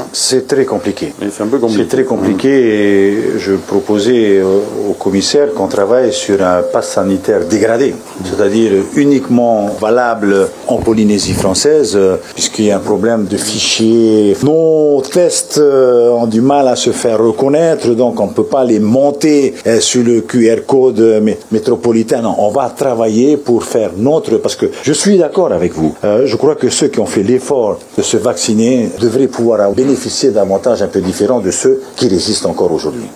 C'est très compliqué. C'est un peu compliqué. C'est très compliqué et je proposais au commissaire qu'on travaille sur un pass sanitaire dégradé, c'est-à-dire uniquement valable en Polynésie française, puisqu'il y a un problème de fichiers. Nos tests ont du mal à se faire reconnaître, donc on ne peut pas les monter sur le QR code métropolitain. Non, on va travailler pour faire notre... Parce que je suis d'accord avec vous. Je crois que ceux qui ont fait l'effort de se vacciner devraient pouvoir bénéficier d'avantages un peu différents de ceux qui résistent encore aujourd'hui.